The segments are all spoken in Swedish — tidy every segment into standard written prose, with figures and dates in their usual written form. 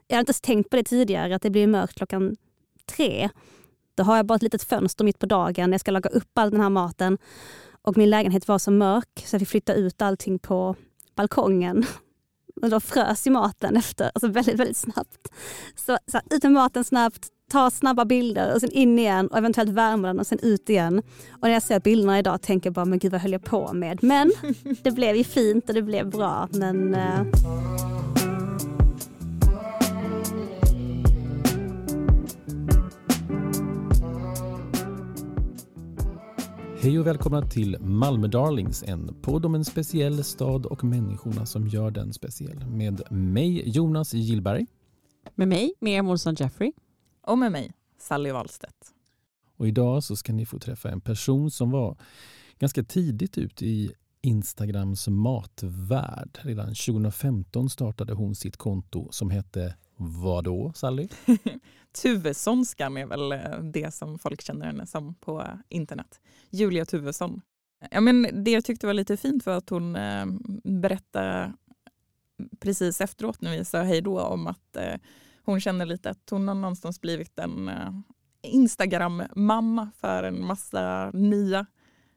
Jag har inte ens tänkt på det tidigare, att det blir mörkt 3. Då har jag bara ett litet fönster mitt på dagen. Jag ska laga upp all den här maten. Och min lägenhet var så mörk så jag fick flytta ut allting på balkongen. Och då frös ju maten efter, alltså väldigt, väldigt snabbt. Så ut med maten snabbt, ta snabba bilder och sen in igen och eventuellt värma den och sen ut igen. Och när jag ser bilderna idag tänker jag bara, men gud vad höll jag på med? Men det blev ju fint och det blev bra. Men... Hej och välkomna till Malmö Darlings, en podd om en speciell stad och människorna som gör den speciell. Med mig, Jonas Gillberg. Med mig, Miriam Olsson Jeffrey. Och med mig, Sally Wahlstedt. Och idag så ska ni få träffa en person som var ganska tidigt ut i Instagrams matvärld. Redan 2015 startade hon sitt konto som hette vadå, Sally? Tuvessonskan är väl det som folk känner henne som på internet. Julia Tuvesson. Ja, men det jag tyckte var lite fint var att hon berättade precis efteråt när vi sa hej då om att hon känner lite att hon har någonstans blivit en Instagram-mamma för en massa nya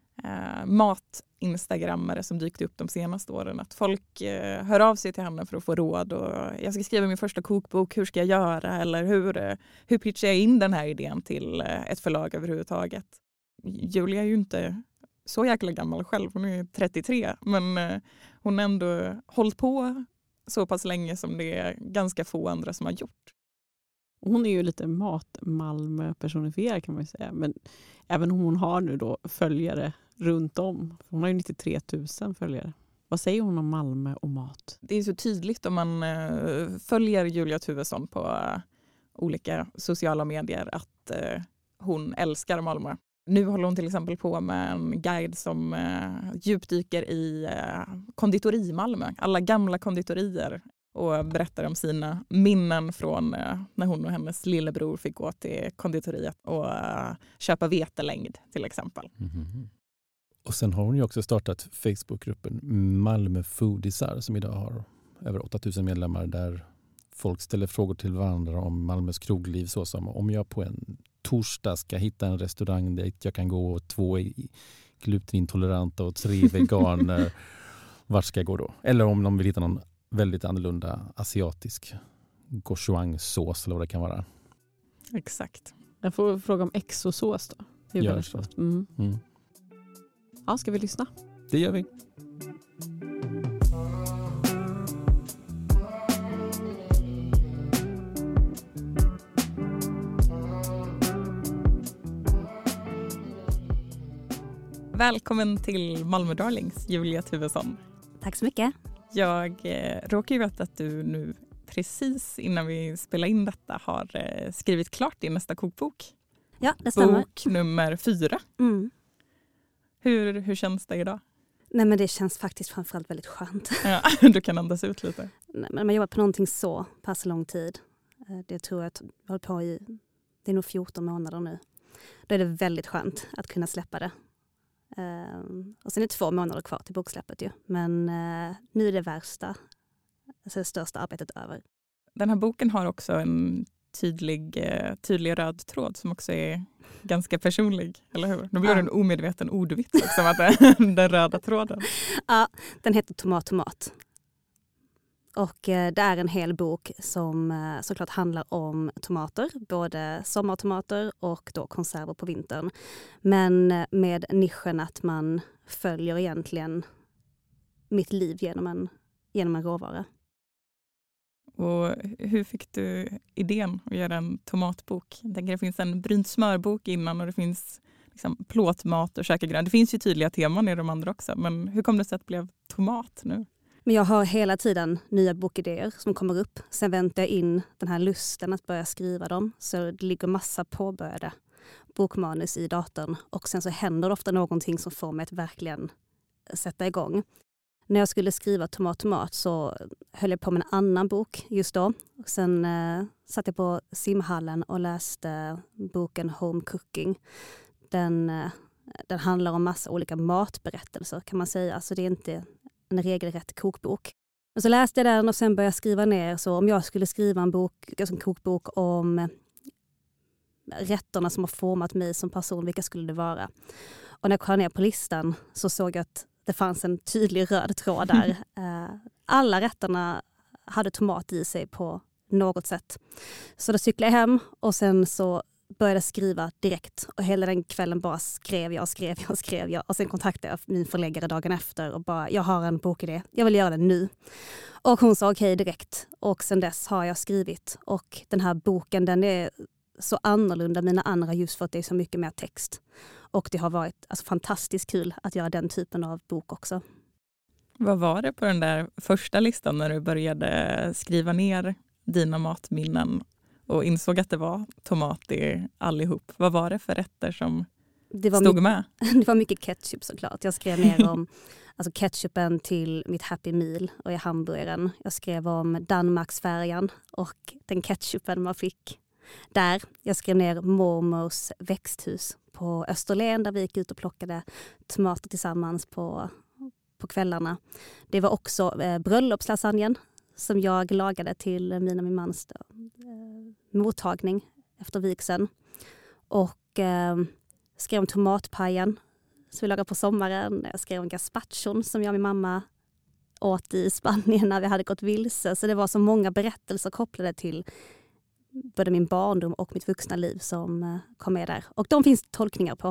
mat-instagrammare som dykt upp de senaste åren. Att folk hör av sig till henne för att få råd. Och jag ska skriva min första kokbok, hur ska jag göra? Eller hur pitchar jag in den här idén till ett förlag överhuvudtaget? Julia är ju inte så jäkla gammal själv, hon är 33. Men hon har ändå hållit på så pass länge som det är ganska få andra som har gjort. Hon är ju lite Malmö-personifierad kan man ju säga. Men även om hon har nu då följare runt om. Hon har ju 93 000 följare. Vad säger hon om Malmö och mat? Det är så tydligt om man följer Julia Tuvesson på olika sociala medier att hon älskar Malmö. Nu håller hon till exempel på med en guide som djupdyker i konditori Malmö. Alla gamla konditorier. Och berättar om sina minnen från när hon och hennes lillebror fick gå till konditoriet och köpa vetelängd till exempel. Mm-hmm. Och sen har hon ju också startat Facebookgruppen Malmö Foodisar som idag har över 8000 medlemmar där folk ställer frågor till varandra om Malmös krogliv, så som om jag på en torsdag ska hitta en restaurang där jag kan gå 2 glutenintoleranta och 3 veganer. Vart ska jag gå då? Eller om de vill hitta någon väldigt annorlunda asiatisk gochujang-sås eller vad det kan vara. Exakt. Jag får fråga om exosås då. Det är Gör väldigt så. gott. Ja, ska vi lyssna? Det gör vi. Välkommen till Malmö Darlings, Julia Tuvesson. Tack så mycket. Jag råkar ju veta att du nu precis innan vi spelar in detta har skrivit klart din nästa kokbok. Ja, det stämmer. Bok nummer 4. Mm. Hur känns det idag? Nej, men det känns faktiskt framförallt väldigt skönt. Ja, du kan andas ut lite. Nej, men man jobbar på någonting så pass lång tid. Det tror jag att jag håller på i, det är nog 14 månader nu. Då är det väldigt skönt att kunna släppa det. Och sen är det 2 månader kvar till boksläppet ju. Men nu är det värsta, alltså det största arbetet över. Den här boken har också en tydlig röd tråd som också är ganska personlig, eller hur? Nu blir det en omedveten ordvits också, att den röda tråden. Ja, den heter Tomat. Och det är en hel bok som såklart handlar om tomater, både sommartomater och då konserver på vintern. Men med nischen att man följer egentligen mitt liv genom en råvara. Och hur fick du idén att göra en tomatbok? Jag tänker det finns en brynt smörbok innan och det finns liksom plåtmat och käka grönt. Det finns ju tydliga teman i de andra också, men hur kom det sig att det blev tomat nu? Men jag har hela tiden nya bokidéer som kommer upp. Sen väntar jag in den här lusten att börja skriva dem. Så det ligger massa påbörjade bokmanus i datorn. Och sen så händer det ofta någonting som får mig att verkligen sätta igång. När jag skulle skriva Tomat så höll jag på med en annan bok just då. Och sen satt jag på simhallen och läste boken Home Cooking. Den handlar om massa olika matberättelser kan man säga. Alltså det är inte en regelrätt kokbok. Men så läste jag den och sen började jag skriva ner. Så om jag skulle skriva en kokbok om rätterna som har format mig som person, vilka skulle det vara? Och när jag kollade ner på listan så såg jag att det fanns en tydlig röd tråd där. Alla rätterna hade tomat i sig på något sätt. Så då cyklade jag hem och sen så började jag skriva direkt. Och hela den kvällen bara skrev jag. Och sen kontaktade jag min förläggare dagen efter och bara, jag har en bokidé. Jag vill göra den nu. Och hon sa okej direkt. Och sen dess har jag skrivit. Och den här boken, den är så annorlunda än mina andra just för att det är så mycket mer text. Och det har varit fantastiskt kul att göra den typen av bok också. Vad var det på den där första listan när du började skriva ner dina matminnen och insåg att det var tomat i allihop? Vad var det för rätter som stod med? Det var mycket ketchup såklart. Jag skrev ner om ketchupen till mitt Happy Meal och i hamburgaren. Jag skrev om Danmarksfärjan och den ketchupen man fick där. Jag skrev ner mormors växthus på Österlen där vi gick ut och plockade tomater tillsammans på kvällarna. Det var också bröllopslasagnen som jag lagade till min mans mottagning efter vigseln. Och skrev om tomatpajen som vi lagade på sommaren. Jag skrev om gazpachon som jag och min mamma åt i Spanien när vi hade gått vilse. Så det var så många berättelser kopplade till både min barndom och mitt vuxna liv som kom med där. Och de finns tolkningar på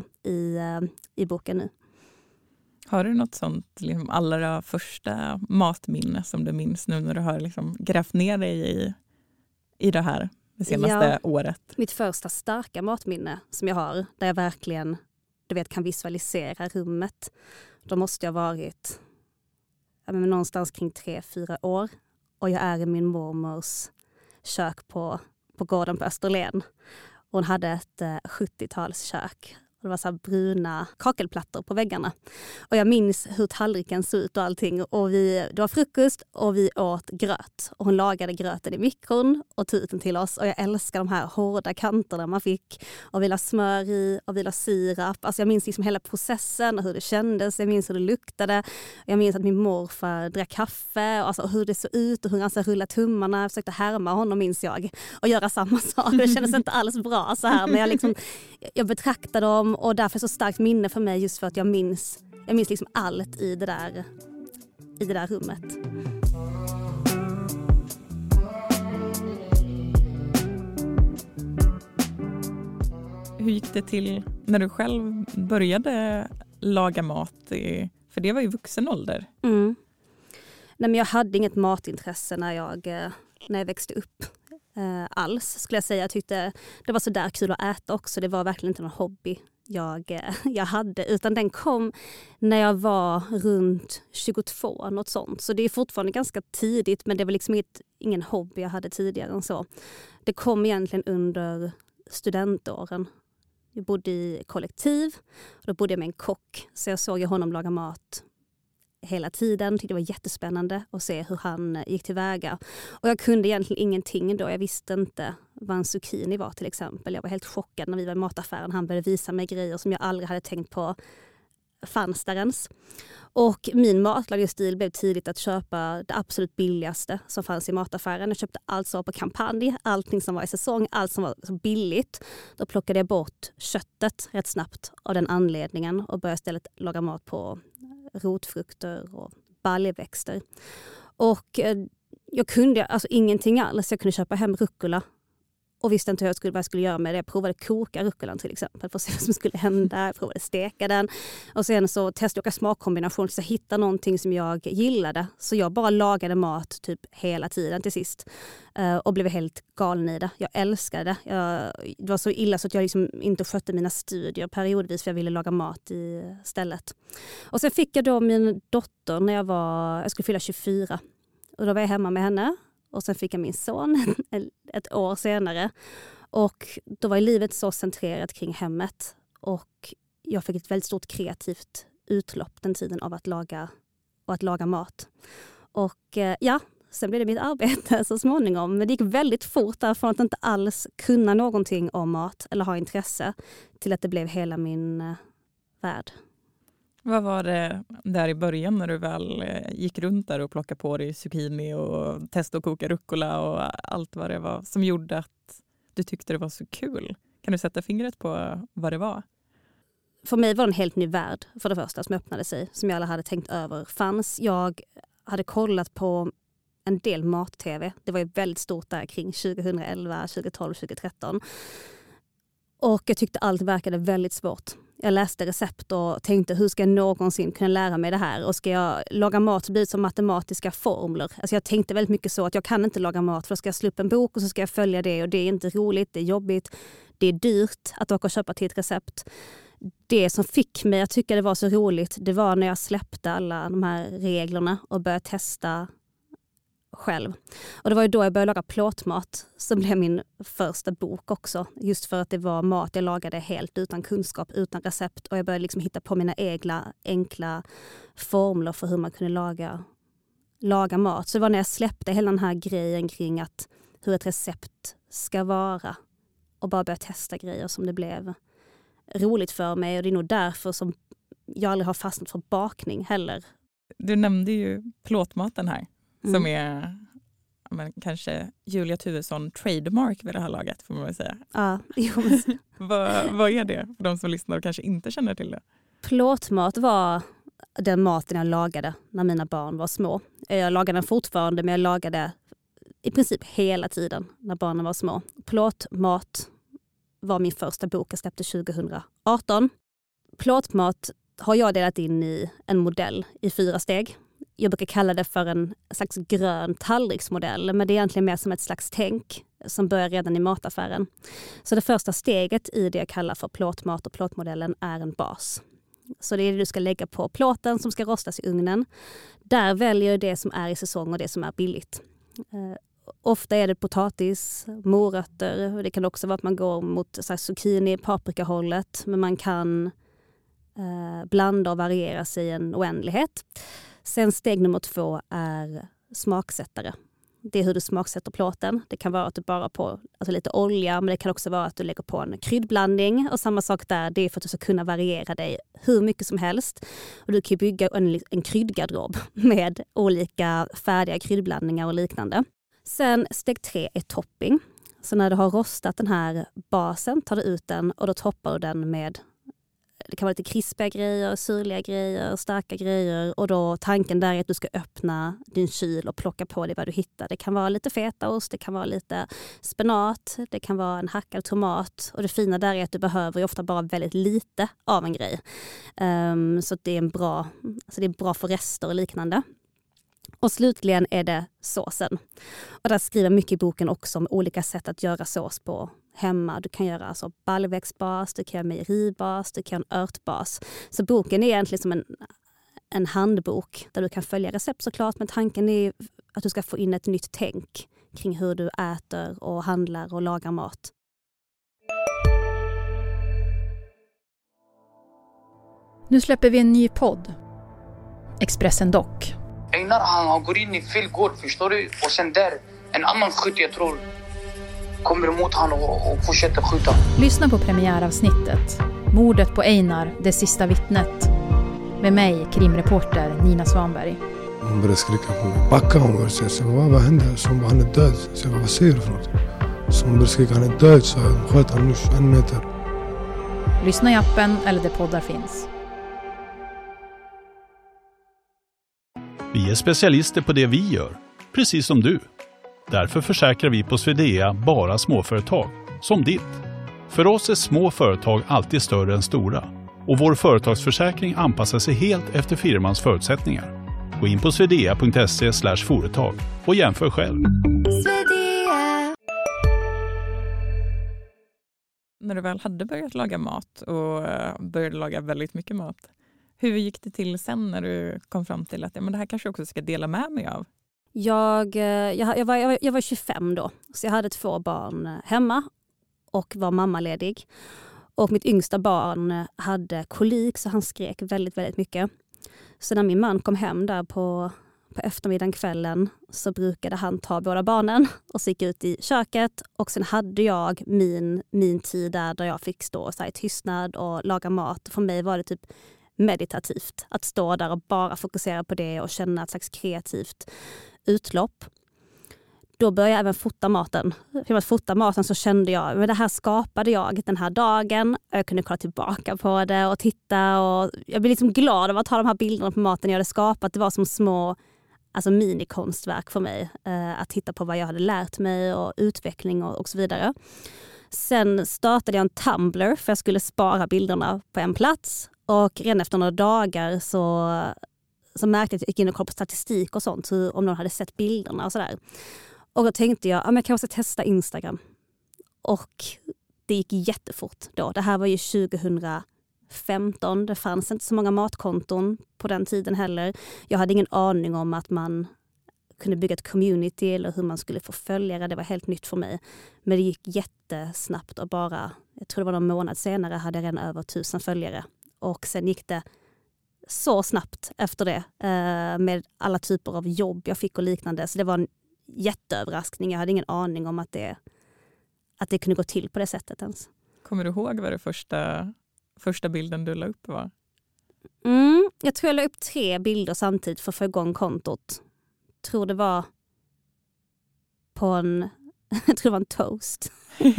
i boken nu. Har du något sånt allra första matminne som du minns nu när du har grävt ner dig i det här det senaste året? Mitt första starka matminne som jag har, där jag verkligen kan visualisera rummet. Då måste jag ha varit någonstans kring 3-4 år. Och jag är i min mormors kök på gården på Österlen. Hon hade ett 70-talskök. Det var så här bruna kakelplattor på väggarna. Och jag minns hur tallriken såg ut och allting. Och det var frukost och vi åt gröt. Och hon lagade gröten i mikron och tog ut den till oss. Och jag älskar de här hårda kanterna man fick. Och vi la smör i och vi la sirap. Alltså jag minns hela processen och hur det kändes. Jag minns hur det luktade. Jag minns att min morfar drack kaffe. Och hur det såg ut och hur han rullade tummarna. Jag försökte härma honom, minns jag. Och göra samma sak. Det kändes inte alls bra så här. Men jag betraktade dem. Och därför är så starkt minne för mig just för att jag minns allt i det där rummet. Hur gick det till när du själv började laga mat? För det var ju vuxen ålder. Nej, men jag hade inget matintresse när jag växte upp. Alls skulle jag säga. Jag tyckte det var så där kul att äta också. Det var verkligen inte någon hobby jag hade, utan den kom när jag var runt 22, något sånt. Så det är fortfarande ganska tidigt, men det var ingen hobby jag hade tidigare än så. Det kom egentligen under studentåren. Jag bodde i kollektiv och då bodde jag med en kock, så jag såg honom laga mat hela tiden. Tyckte det var jättespännande att se hur han gick tillväga. Och jag kunde egentligen ingenting då. Jag visste inte vad en zucchini var till exempel. Jag var helt chockad när vi var i mataffären. Han började visa mig grejer som jag aldrig hade tänkt på fanns där ens. Och min matlagningsstil blev tidigt att köpa det absolut billigaste som fanns i mataffären. Jag köpte allt som var på kampanj, allting som var i säsong, allt som var så billigt. Då plockade jag bort köttet rätt snabbt av den anledningen och började istället laga mat på rotfrukter och baljväxter. Och jag kunde ingenting alls. Jag kunde köpa hem rucola och visste inte vad jag skulle göra med det. Jag provade koka rucolan till exempel för att se vad som skulle hända. Jag provade steka den. Och sen så testade jag smakkombination så jag hittade någonting som jag gillade. Så jag bara lagade mat typ hela tiden till sist. Och blev helt galen i det. Jag älskade det. Det var så illa så att jag inte skötte mina studier periodvis för jag ville laga mat istället. Och sen fick jag då min dotter när jag skulle fylla 24. Och då var jag hemma med henne. Och sen fick jag min son ett år senare. Och då var livet så centrerat kring hemmet. Och jag fick ett väldigt stort kreativt utlopp den tiden av att laga mat. Och sen blev det mitt arbete så småningom. Men det gick väldigt fort därifrån att inte alls kunna någonting om mat eller ha intresse till att det blev hela min värld. Vad var det där i början när du väl gick runt där och plockade på dig zucchini och testade att koka rucola och allt vad det var som gjorde att du tyckte det var så kul? Kan du sätta fingret på vad det var? För mig var det en helt ny värld för det första som öppnade sig, som jag aldrig hade tänkt över fanns. Jag hade kollat på en del mat-tv. Det var ju väldigt stort där kring 2011, 2012, 2013. Och jag tyckte allt verkade väldigt svårt. Jag läste recept och tänkte, hur ska jag någonsin kunna lära mig det här? Och ska jag laga mat så blir det som matematiska formler. Alltså jag tänkte väldigt mycket så att jag kan inte laga mat, för då ska jag slå upp en bok och så ska jag följa det. Och det är inte roligt, det är jobbigt, det är dyrt att åka och köpa till ett recept. Det som fick mig att tycka det var så roligt, det var när jag släppte alla de här reglerna och började testa själv. Och det var ju då jag började laga plåtmat, som blev min första bok också. Just för att det var mat jag lagade helt utan kunskap, utan recept. Och jag började liksom hitta på mina egna enkla formler för hur man kunde laga mat. Så det var när jag släppte hela den här grejen kring att hur ett recept ska vara och bara började testa grejer som det blev roligt för mig. Och det är nog därför som jag aldrig har fastnat för bakning heller. Du nämnde ju plåtmaten här. Som är kanske Julia Tuvesson trademark vid det här laget, får man väl säga. Ja, Vad är det för de som lyssnar och kanske inte känner till det? Plåtmat var den maten jag lagade när mina barn var små. Jag lagade den fortfarande, men jag lagade i princip hela tiden när barnen var små. Plåtmat var min första bok jag släppte 2018. Plåtmat har jag delat in i en modell i 4 steg. Jag brukar kalla det för en slags grön tallriksmodell, men det är egentligen mer som ett slags tänk som börjar redan i mataffären. Så det första steget i det jag kallar för plåtmat och plåtmodellen är en bas. Så det är det du ska lägga på plåten som ska rostas i ugnen. Där väljer du det som är i säsong och det som är billigt. Ofta är det potatis, morötter. Det kan också vara att man går mot zucchini, paprikahållet, men man kan blanda och variera sig i en oändlighet. Sen steg nummer 2 är smaksättare. Det är hur du smaksätter plåten. Det kan vara att du bara på lite olja, men det kan också vara att du lägger på en kryddblandning. Och samma sak där, det är för att du ska kunna variera dig hur mycket som helst. Och du kan bygga en kryddgarderob med olika färdiga kryddblandningar och liknande. Sen steg 3 är topping. Så när du har rostat den här basen tar du ut den och då toppar du den med, det kan vara lite krispiga grejer, syrliga grejer, starka grejer. Och då tanken där är att du ska öppna din kyl och plocka på dig vad du hittar. Det kan vara lite fetaost, det kan vara lite spenat, det kan vara en hackad tomat. Och det fina där är att du behöver ofta bara väldigt lite av en grej. Så att det är bra för rester och liknande. Och slutligen är det såsen. Och där skriver mycket i boken också om olika sätt att göra sås på hemma. Du kan göra baljväxtbas, du kan göra mejeribas, du kan göra örtbas. Så boken är egentligen som en handbok där du kan följa recept såklart. Men tanken är att du ska få in ett nytt tänk kring hur du äter och handlar och lagar mat. Nu släpper vi en ny podd. Expressen Dock. Einar han går in i fel gård, förstår du? Och sen där, en annan skytt jag tror kommer emot han och fortsätter skjuta. Lyssna på premiäravsnittet. Mordet på Einar, det sista vittnet. Med mig, krimreporter Nina Svanberg. Hon började skrika på mig. Backa hon började säga. Så vad hände? Så hon bara, han är död. Så jag vad säger du för något? Så hon började skrika, han är död. Så jag sköt han nu 1 meter. Lyssna i appen eller där poddar finns. Vi är specialister på det vi gör, precis som du. Därför försäkrar vi på Swedea bara småföretag, som ditt. För oss är små företag alltid större än stora. Och vår företagsförsäkring anpassar sig helt efter firmans förutsättningar. Gå in på swedea.se/företag och jämför själv. När du väl hade börjat laga mat och började laga väldigt mycket mat, hur gick det till sen när du kom fram till att det här kanske också ska dela med mig av? Jag var 25 då, så jag hade 2 barn hemma och var mammaledig. Och mitt yngsta barn hade kolik, så han skrek väldigt, väldigt mycket. Så när min man kom hem där på eftermiddagen, kvällen, så brukade han ta båda barnen och så gick ut i köket. Och sen hade jag min tid där jag fick stå så här i tystnad och laga mat. För mig var det typ meditativt. Att stå där och bara fokusera på det och känna ett slags kreativt utlopp. Då började jag även fota maten. Genom att fota maten så kände jag att det här skapade jag den här dagen. Jag kunde kolla tillbaka på det och titta. Och jag blev liksom glad av att ha de här bilderna på maten jag hade skapat. Det var som små minikonstverk för mig. Att titta på vad jag hade lärt mig och utveckling och så vidare. Sen startade jag en Tumblr för jag skulle spara bilderna på en plats. Och redan efter några dagar så märkte jag att jag gick in och kollade på statistik och sånt. Om någon hade sett bilderna och sådär. Och då tänkte jag, jag kan också testa Instagram. Och det gick jättefort då. Det här var ju 2015. Det fanns inte så många matkonton på den tiden heller. Jag hade ingen aning om att man kunde bygga ett community eller hur man skulle få följare. Det var helt nytt för mig. Men det gick jättesnabbt och jag tror det var någon månad senare hade jag redan över 1000 följare. Och sen gick det så snabbt efter det med alla typer av jobb jag fick och liknande. Så det var en jätteöverraskning. Jag hade ingen aning om att det kunde gå till på det sättet ens. Kommer du ihåg vad det första bilden du la upp var? Jag tror jag la upp 3 bilder samtidigt för att få igång kontot. Jag tror det var en toast.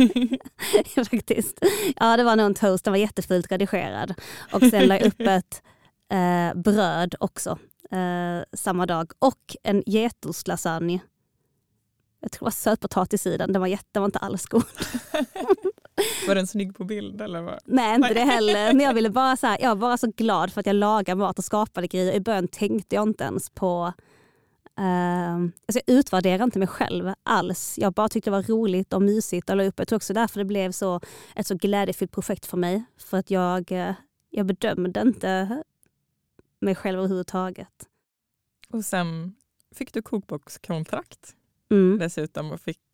Faktiskt. Ja, det var nog en toast. Den var jättefult redigerad. Och sen la jag upp ett bröd också samma dag. Och en getostlasagne. Jag tror det var sötpotatis i den. Den var inte alls god. Var den snygg på bild eller vad? Nej, inte det heller. Men jag ville bara jag var bara så glad för att jag lagade mat och skapade grejer. I början tänkte jag inte ens på jag utvärderar inte mig själv alls. Jag bara tyckte det var roligt och mysigt att la upp. Jag tror också därför det blev ett så glädjefyllt projekt för mig. För att jag bedömde inte mig själv överhuvudtaget. Och sen fick du kokbokskontrakt dessutom och fick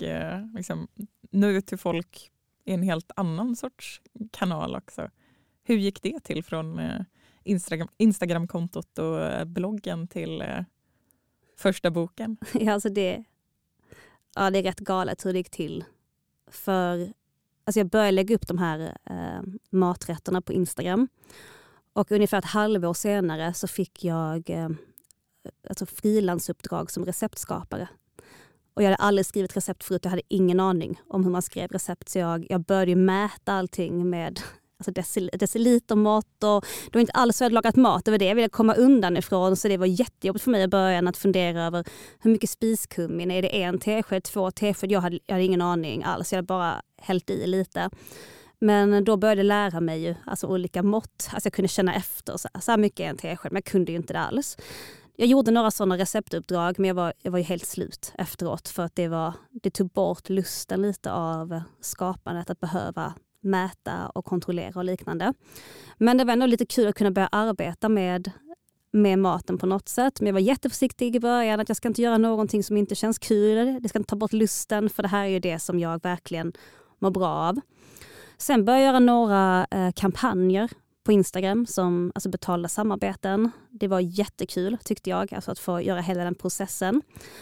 nå ut till folk i en helt annan sorts kanal också. Hur gick det till från Instagram-kontot och bloggen till första boken? Ja, alltså det är rätt galet hur det gick till. För jag började lägga upp de här maträtterna på Instagram. Och ungefär ett halvår senare så fick jag frilansuppdrag som receptskapare. Och jag hade aldrig skrivit recept förut. Jag hade ingen aning om hur man skrev recept. Så jag började mäta allting med decilitermått. Och det var inte alls så jag hade lagat mat. Det var det jag ville komma undan ifrån. Så det var jättejobbigt för mig i början att fundera över hur mycket spiskummin. Är det 1 tesked, 2 tesked? Jag hade ingen aning alls. Jag hade bara hällt i lite. Men då började jag lära mig ju, olika mått. Jag kunde känna efter så här mycket 1 tesked. Men jag kunde ju inte det alls. Jag gjorde några sådana receptuppdrag men jag var ju helt slut efteråt för att det tog bort lusten lite av skapandet att behöva mäta och kontrollera och liknande. Men det var ändå lite kul att kunna börja arbeta med maten på något sätt. Men jag var jätteförsiktig i början att jag ska inte göra någonting som inte känns kul. Det ska inte ta bort lusten för det här är ju det som jag verkligen mår bra av. Sen började jag göra några kampanjer på Instagram som betalda samarbeten. Det var jättekul tyckte jag, att få göra hela den processen.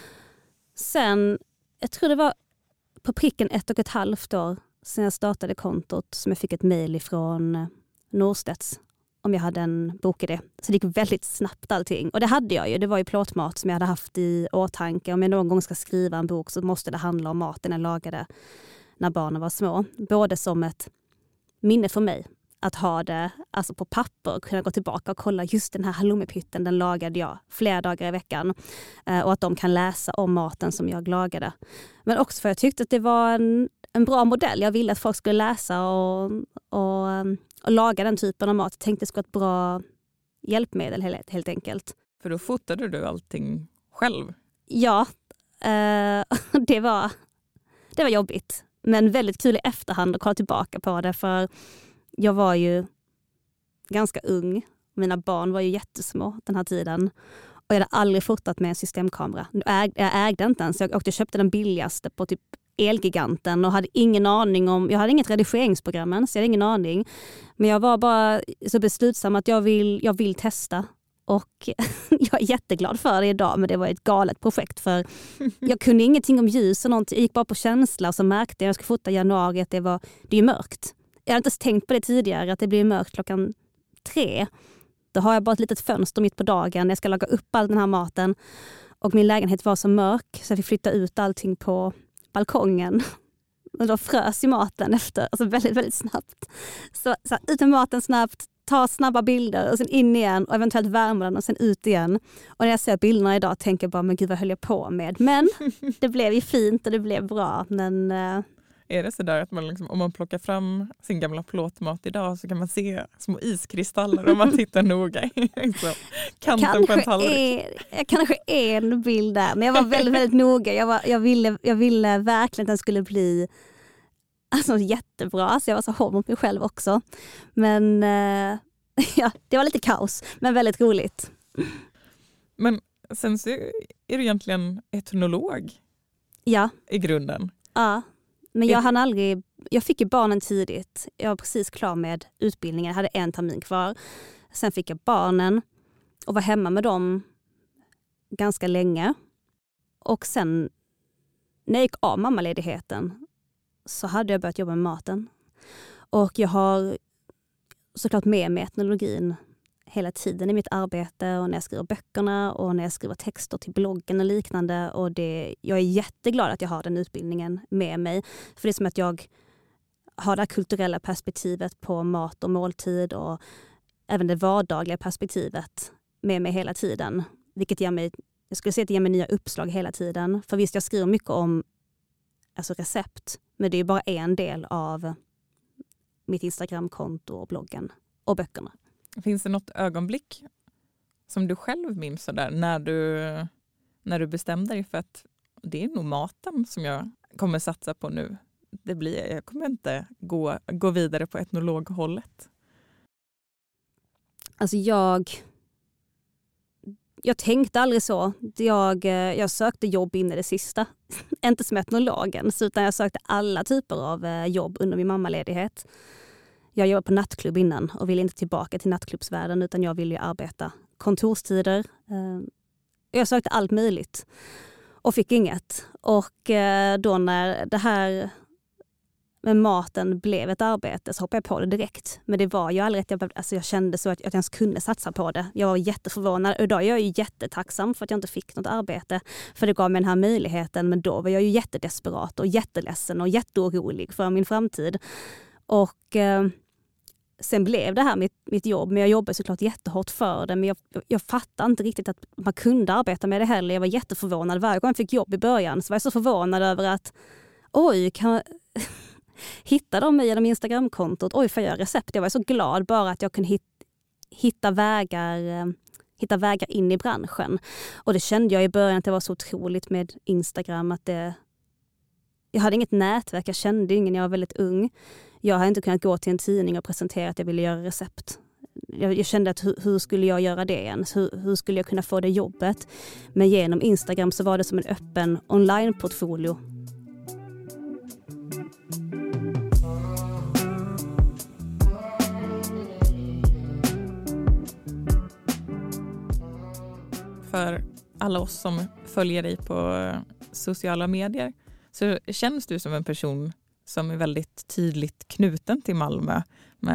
Sen, jag tror det var på pricken 1,5 år sen jag startade kontot som jag fick ett mejl ifrån Norstedts om jag hade en bokidé. Så det gick väldigt snabbt allting. Och det hade jag ju. Det var ju plåtmat som jag hade haft i åtanke. Om jag någon gång ska skriva en bok så måste det handla om maten jag lagade när barnen var små. Både som ett minne för mig att ha det på papper och kunna gå tillbaka och kolla just den här halloumipytten, den lagade jag flera dagar i veckan. Och att de kan läsa om maten som jag lagade. Men också för jag tyckte att det var en bra modell. Jag ville att folk skulle läsa och laga den typen av mat. Jag tänkte det skulle vara ett bra hjälpmedel helt enkelt. För då fotade du allting själv? Ja, det var jobbigt. Men väldigt kul i efterhand att kolla tillbaka på det för jag var ju ganska ung. Mina barn var ju jättesmå den här tiden. Och jag hade aldrig fotat med en systemkamera. Jag ägde inte ens. Jag åkte och köpte den billigaste på typ Elgiganten och hade ingen aning om... Jag hade inget redigeringsprogram än, så jag hade ingen aning. Men jag var bara så beslutsam att jag vill testa. Och jag är jätteglad för det idag, men det var ett galet projekt för jag kunde ingenting om ljus och någonting. Jag gick bara på känsla och så märkte jag ska fota i januari att det är ju mörkt. Jag hade inte tänkt på det tidigare, att det blir mörkt 3:00 Då har jag bara ett litet fönster mitt på dagen. Jag ska laga upp all den här maten. Och min lägenhet var så mörk så jag fick flytta ut allting på balkongen. Och då frös ju maten efter, alltså väldigt, väldigt snabbt. Så ut med maten snabbt, ta snabba bilder och sen in igen och eventuellt värma den och sen ut igen. Och när jag ser bilderna idag tänker jag bara, men gud vad höll jag på med? Men det blev ju fint och det blev bra. Men, är det så där att man liksom, om man plockar fram sin gamla plåtmat idag så kan man se små iskristaller om man tittar noga så, kanten på en tallrik? Kanske en bild där, men jag var väldigt, väldigt noga. Jag ville verkligen att den skulle bli jättebra, så jag var så hård mot mig själv också. Men det var lite kaos, men väldigt roligt. Men sen så är du egentligen etnolog i grunden. Ja, men jag fick ju barnen tidigt. Jag var precis klar med utbildningen, jag hade 1 termin kvar. Sen fick jag barnen och var hemma med dem ganska länge. Och sen när jag gick av mammaledigheten så hade jag börjat jobba med maten. Och jag har såklart med mig etnologin hela tiden i mitt arbete och när jag skriver böckerna och när jag skriver texter till bloggen och liknande. Och jag är jätteglad att jag har den utbildningen med mig. För det är som att jag har det kulturella perspektivet på mat och måltid och även det vardagliga perspektivet med mig hela tiden. Vilket jag skulle säga att det ger mig nya uppslag hela tiden. För visst, jag skriver mycket om recept, men det är bara en del av mitt Instagramkonto och bloggen och böckerna. Finns det något ögonblick som du själv minns så där, när du bestämde dig för att det är nog maten som jag kommer satsa på nu? Jag kommer inte gå vidare på etnologhållet. Alltså jag tänkte aldrig så. Jag sökte jobb in i det sista. Inte som etnologen, utan jag sökte alla typer av jobb under min mammaledighet. Jag jobbade på nattklubb innan och ville inte tillbaka till nattklubbsvärlden, utan jag ville ju arbeta kontorstider. Jag sökte allt möjligt och fick inget. Och då när det här med maten blev ett arbete så hoppade jag på det direkt. Men det var ju aldrig att jag kände så att jag ens kunde satsa på det. Jag var jätteförvånad. Och idag är jag ju jättetacksam för att jag inte fick något arbete. För det gav mig den här möjligheten. Men då var jag ju jättedesperat och jätteledsen och jätteorolig för min framtid. Och sen blev det här mitt jobb. Men jag jobbade såklart jättehårt för det. Men jag fattade inte riktigt att man kunde arbeta med det heller. Jag var jätteförvånad. Varje gång jag fick jobb i början så var jag så förvånad över att hitta dem genom Instagramkontot. Får jag recept? Jag var så glad bara att jag kunde hitta vägar in i branschen. Och det kände jag i början att det var så otroligt med Instagram. Jag hade inget nätverk, jag kände ingen, jag var väldigt ung. Jag hade inte kunnat gå till en tidning och presentera att jag ville göra recept. Jag kände att hur skulle jag göra det ens? Hur skulle jag kunna få det jobbet? Men genom Instagram så var det som en öppen online-portfolio. För alla oss som följer dig på sociala medier så känns du som en person som är väldigt tydligt knuten till Malmö.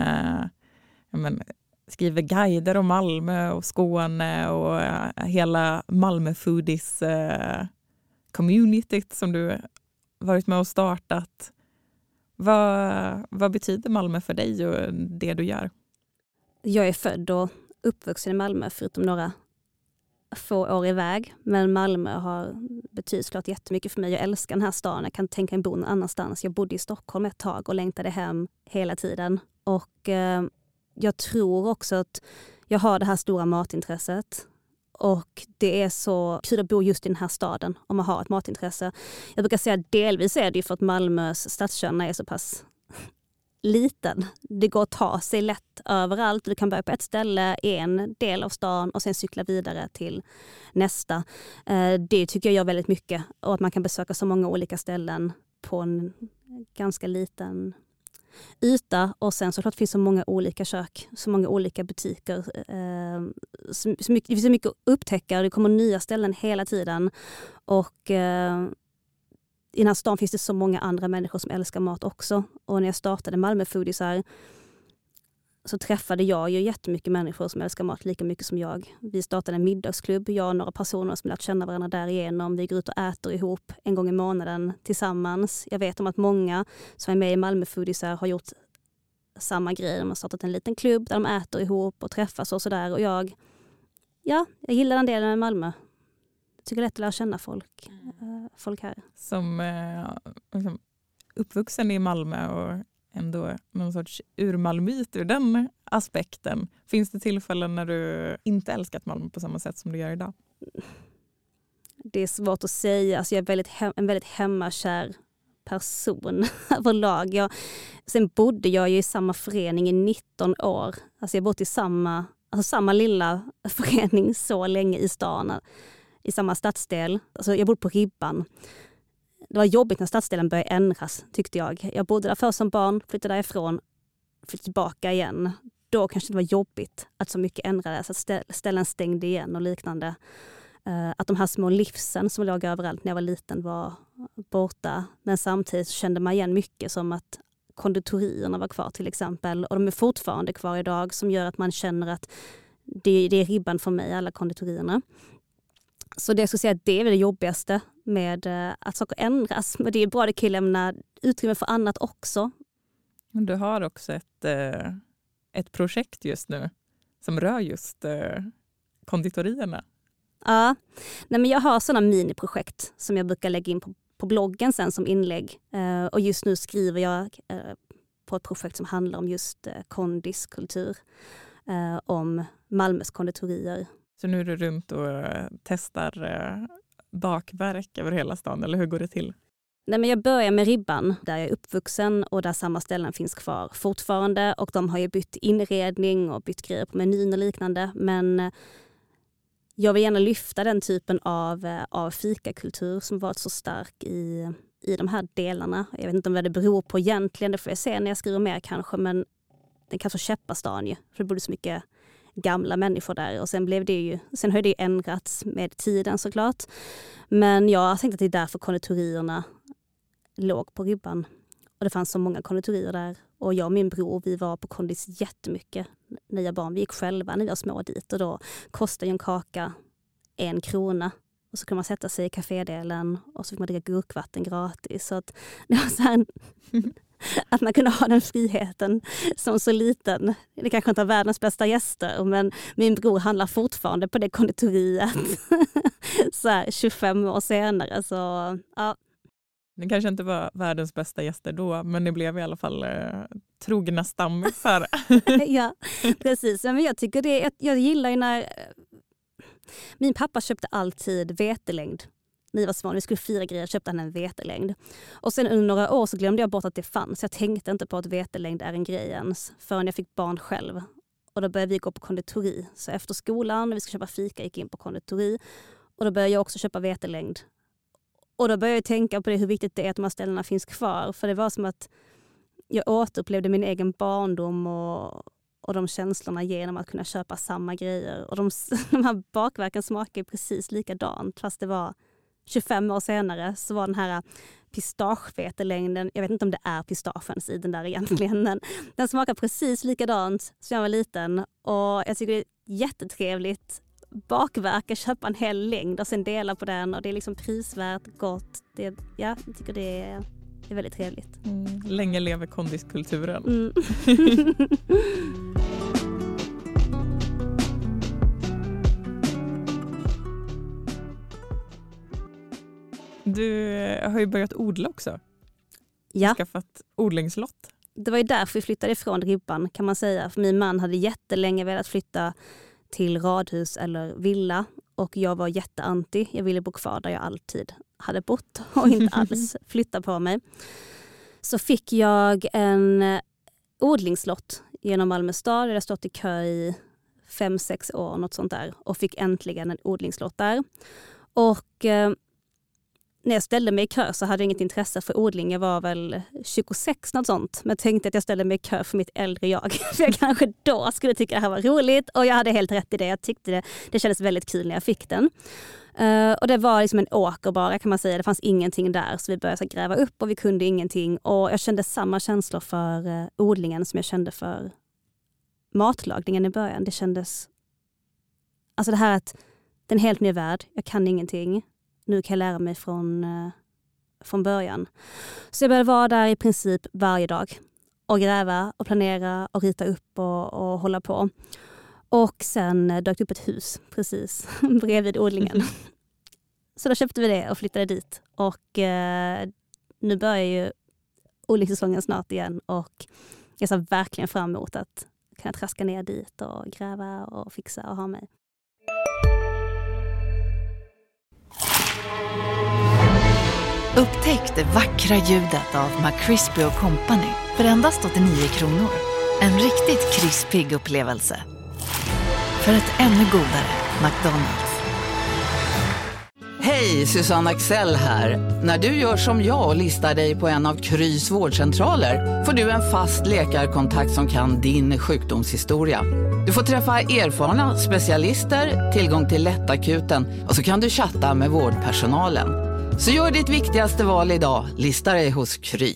Skriver guider om Malmö och Skåne och hela Malmö Foodies communityt som du varit med och startat. Vad betyder Malmö för dig och det du gör? Jag är född och uppvuxen i Malmö förutom några få år iväg. Men Malmö har betytt klart jättemycket för mig. Jag älskar den här stan. Jag kan tänka mig bo någon annanstans. Jag bodde i Stockholm ett tag och längtade hem hela tiden. Och jag tror också att jag har det här stora matintresset. Och det är så kul att bo just i den här staden om man har ett matintresse. Jag brukar säga att delvis är det ju för att Malmös stadskärna är så pass liten. Det går att ta sig lätt överallt. Du kan börja på ett ställe i en del av stan och sen cykla vidare till nästa. Det tycker jag gör väldigt mycket. Och att man kan besöka så många olika ställen på en ganska liten yta. Och sen såklart finns så många olika kök, så många olika butiker. Det finns så mycket att upptäcka. Det kommer nya ställen hela tiden. Och i den här stan finns det så många andra människor som älskar mat också. Och när jag startade Malmö Foodies så träffade jag ju jättemycket människor som älskar mat lika mycket som jag. Vi startade en middagsklubb, jag och några personer som lärt känna varandra därigenom. Vi går ut och äter ihop en gång i månaden tillsammans. Jag vet om att många som är med i Malmö Foodiesar har gjort samma grej. De har startat en liten klubb där de äter ihop och träffas och sådär. Och jag gillar den delen med Malmö. Jag tycker det är lätt att lära känna folk här. Som liksom uppvuxen i Malmö och ändå någon sorts urmalmyt ur den aspekten. Finns det tillfällen när du inte älskat Malmö på samma sätt som du gör idag? Det är svårt att säga. Alltså jag är en väldigt hemmakär person överlag. Sen bodde jag ju i samma förening i 19 år. Alltså jag bott i samma lilla förening så länge i stan. I samma stadsdel. Alltså jag bodde på Ribban. Det var jobbigt när stadsdelen började ändras, tyckte jag. Jag bodde där först som barn, flyttade därifrån, flyttade tillbaka igen. Då kanske det var jobbigt att så mycket ändrades, att ställen stängde igen och liknande. Att de här små livsen som låg överallt när jag var liten var borta. Men samtidigt kände man igen mycket, som att konditorierna var kvar till exempel. Och de är fortfarande kvar idag, som gör att man känner att det är Ribban för mig, alla konditorierna. Så det jag skulle säga att det är väl det jobbigaste med att saker ändras. Men det är bra, det kan lämna utrymme för annat också. Du har också ett projekt just nu som rör just konditorierna. Ja, nej, men jag har sådana miniprojekt som jag brukar lägga in på bloggen sen som inlägg. Och just nu skriver jag på ett projekt som handlar om just kondiskultur. Om Malmös konditorier. Så nu är du runt och testar bakverk över hela stan, eller hur går det till? Nej, men jag börjar med Ribban, där jag är uppvuxen och där samma ställen finns kvar fortfarande. Och de har ju bytt inredning och bytt grejer på menyn och liknande. Men jag vill gärna lyfta den typen av fikakultur som varit så stark i de här delarna. Jag vet inte om vad det beror på egentligen, det får jag se när jag skriver mer kanske. Men den kanske käppar stan ju, för det bodde så mycket gamla människor där. Och sen har det ändrats med tiden såklart. Men jag har tänkt att det är därför konditorierna låg på Ribban. Och det fanns så många konditorier där. Och jag och min bror, vi var på kondis jättemycket när jag barn. Vi gick själva när vi var små dit. Och då kostade en kaka 1 krona. Och så kunde man sätta sig i kafédelen och så fick man dricka gurkvatten gratis. Så att det var så här, att man kunde ha den friheten som så liten. Det kanske inte är världens bästa gäster, men min bror handlar fortfarande på det konditoriet så här 25 år senare. Så, ja. Det kanske inte var världens bästa gäster då, men det blev i alla fall trogna stammisar. Ja, precis. Men jag tycker jag gillar ju när min pappa köpte alltid vetelängd. När vi var små, när vi skulle fira grejer, köpte han en vetelängd. Och sen under några år så glömde jag bort att det fanns. Jag tänkte inte på att vetelängd är en grej ens förrän jag fick barn själv. Och då började vi gå på konditori. Så efter skolan, när vi skulle köpa fika, gick in på konditori. Och då började jag också köpa vetelängd. Och då började jag tänka på det, hur viktigt det är att de här ställena finns kvar. För det var som att jag återupplevde min egen barndom och de känslorna genom att kunna köpa samma grejer. Och de här bakverken smakar precis likadant, fast det var 25 år senare så var den här pistagevetelängden, jag vet inte om det är pistagens i den där egentligen, men den smakar precis likadant som jag var liten. Och jag tycker det är jättetrevligt bakverk att köpa en hel längd och sen dela på den, och det är liksom prisvärt, gott. Jag tycker det är väldigt trevligt. Länge lever kondiskulturen. Du har ju börjat odla också. Ja. Skaffat odlingslott. Det var ju därför vi flyttade ifrån Ribban, kan man säga. För min man hade jättelänge velat flytta till radhus eller villa. Och jag var jätteanti. Jag ville bo kvar där jag alltid hade bott och inte alls flytta på mig. Så fick jag en odlingslott genom Malmö stad. Jag hade stått i kö i 5-6 år, något sånt där. Och fick äntligen en odlingslott där. Och när jag ställde mig i kö så hade jag inget intresse för odling. Jag var väl 26, något sånt. Men jag tänkte att jag ställde mig i kö för mitt äldre jag. För jag kanske då skulle tycka det här var roligt. Och jag hade helt rätt i det. Jag tyckte det kändes väldigt kul när jag fick den. Och det var liksom en åker bara, kan man säga. Det fanns ingenting där. Så vi började gräva upp och vi kunde ingenting. Och jag kände samma känslor för odlingen som jag kände för matlagningen i början. Det kändes... Alltså det här att det är en helt ny värld. Jag kan ingenting. Nu kan jag lära mig från början. Så jag började vara där i princip varje dag. Och gräva och planera och rita upp och hålla på. Och sen dök upp ett hus precis bredvid odlingen. Så då köpte vi det och flyttade dit. Och nu börjar ju odlingssäsongen snart igen. Och jag ser verkligen fram emot att kunna traska ner dit och gräva och fixa och ha mig. Upptäck det vackra ljudet av McCrispy & Company för endast 89 kronor. En riktigt krispig upplevelse. För ett ännu godare McDonald's. Hej, Susanne Axel här. När du gör som jag och listar dig på en av Krys vårdcentraler får du en fast läkarkontakt som kan din sjukdomshistoria. Du får träffa erfarna specialister, tillgång till lättakuten och så kan du chatta med vårdpersonalen. Så gör ditt viktigaste val idag, lista dig hos Kry.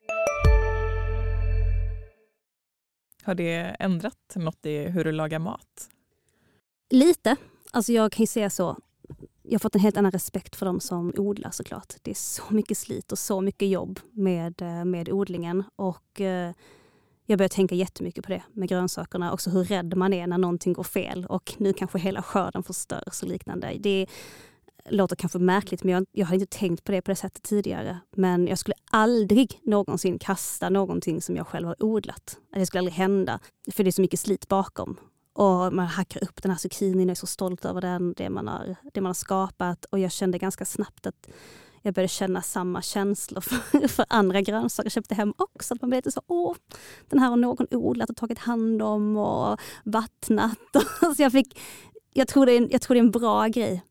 Har det ändrat något i hur du lagar mat? Lite. Alltså jag kan ju säga så. Jag har fått en helt annan respekt för dem som odlar såklart. Det är så mycket slit och så mycket jobb med odlingen. Och jag börjar tänka jättemycket på det med grönsakerna. Också hur rädd man är när någonting går fel. Och nu kanske hela skörden förstörs och liknande. Det låter kanske märkligt, men jag har inte tänkt på det sättet tidigare. Men jag skulle aldrig någonsin kasta någonting som jag själv har odlat. Det skulle aldrig hända. För det är så mycket slit bakom. Och man hackar upp den här zucchinin och är så stolt över det man har skapat. Och jag kände ganska snabbt att jag började känna samma känslor för andra grönsaker. Jag köpte hem också. Att man blev lite så, den här har någon odlat och tagit hand om och vattnat. Så jag tror det är en bra grej.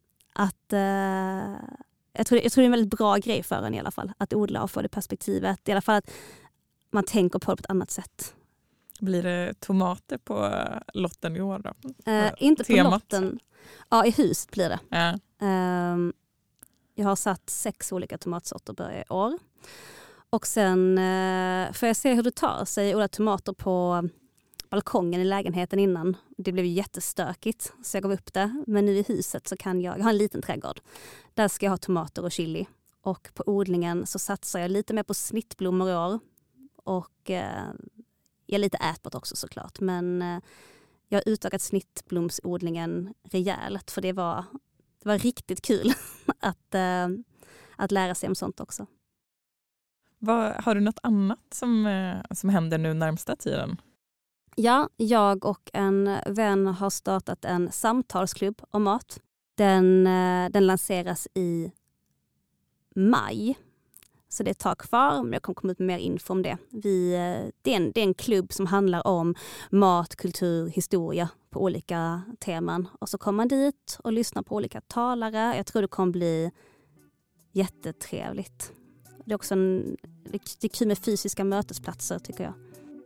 Jag tror det är en väldigt bra grej för en i alla fall. Att odla och få det perspektivet. I alla fall att man tänker på det på ett annat sätt. Blir det tomater på lotten i år då? Inte temat. På lotten. Ja, i huset blir det. Ja. Jag har satt 6 olika tomatsorter börjar i år. Och sen får jag se hur det tar sig. Odla tomater på balkongen i lägenheten innan. Det blev jättestökigt så jag gav upp det. Men nu i huset så kan jag har en liten trädgård. Där ska jag ha tomater och chili. Och på odlingen så satsar jag lite mer på snittblommor i år. Och jag är lite ätbart också såklart. Men jag har utökat snittblomsodlingen rejält. För det var riktigt kul att lära sig om sånt också. Har du något annat som händer nu närmsta tiden? Ja, jag och en vän har startat en samtalsklubb om mat. Den lanseras i maj. Så det är ett tag kvar, men jag kommer komma ut med mer info om det. Det är en klubb som handlar om mat, kultur, historia på olika teman. Och så kommer man dit och lyssnar på olika talare. Jag tror det kommer bli jättetrevligt. Det är också det är kul med fysiska mötesplatser tycker jag.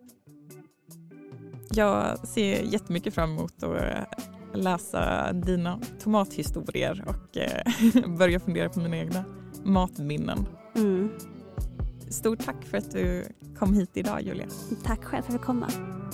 Jag ser jättemycket fram emot att läsa dina tomathistorier och börja fundera på mina egna matminnen. Mm. Stort tack för att du kom hit idag, Julia. Tack själv för att jag komma.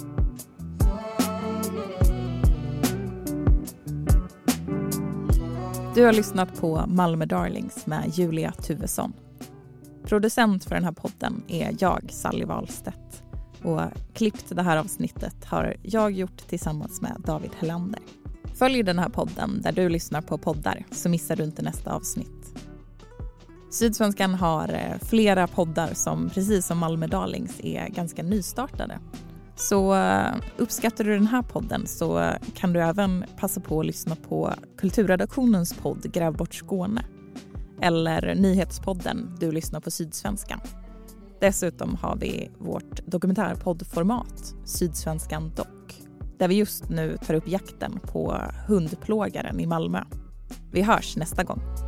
Du har lyssnat på Malmö Darlings med Julia Tuvesson. Producent för den här podden är jag, Sally Wahlstedt. Och klippt det här avsnittet har jag gjort tillsammans med David Hellander. Följ den här podden där du lyssnar på poddar så missar du inte nästa avsnitt. Sydsvenskan har flera poddar som precis som Malmö Darlings är ganska nystartade. Så uppskattar du den här podden så kan du även passa på att lyssna på Kulturredaktionens podd Gräv bort Skåne. Eller nyhetspodden Du lyssnar på Sydsvenskan. Dessutom har vi vårt dokumentärpoddformat Sydsvenskan Dock. Där vi just nu tar upp jakten på hundplågaren i Malmö. Vi hörs nästa gång.